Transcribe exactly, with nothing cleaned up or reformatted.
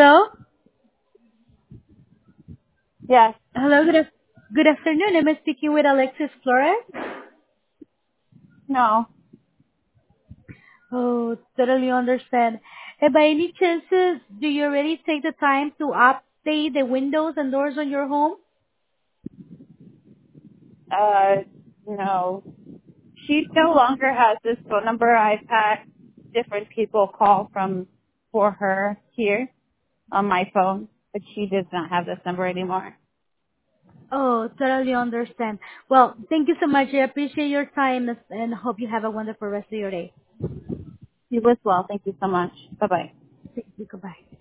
Hello? Yes. Hello, good, af- good afternoon. Am I speaking with Alexis Flores? No. Oh, totally understand. Hey, by any chances, do you already take the time to update the windows and doors on your home? Uh, no. She no longer has this phone number. I've had different people call from for her here on my phone, but she does not have this number anymore. Oh, totally understand. Well, thank you so much. I appreciate your time and hope you have a wonderful rest of your day. You as well. Thank you so much. Bye bye. Thank you. Goodbye.